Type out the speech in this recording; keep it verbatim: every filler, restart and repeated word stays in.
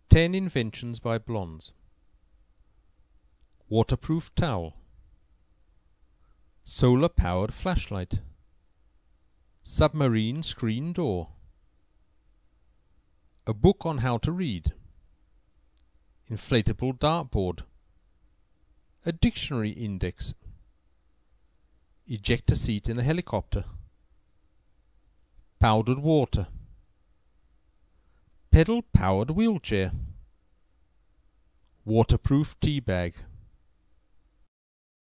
ten inventions by blondes. Waterproof towel. Solar-powered flashlight. Submarine screen door. A book on how to read. Inflatable dartboard. A dictionary index. Ejector seat in a helicopter. Powdered water. Pedal-powered wheelchair. Waterproof tea bag.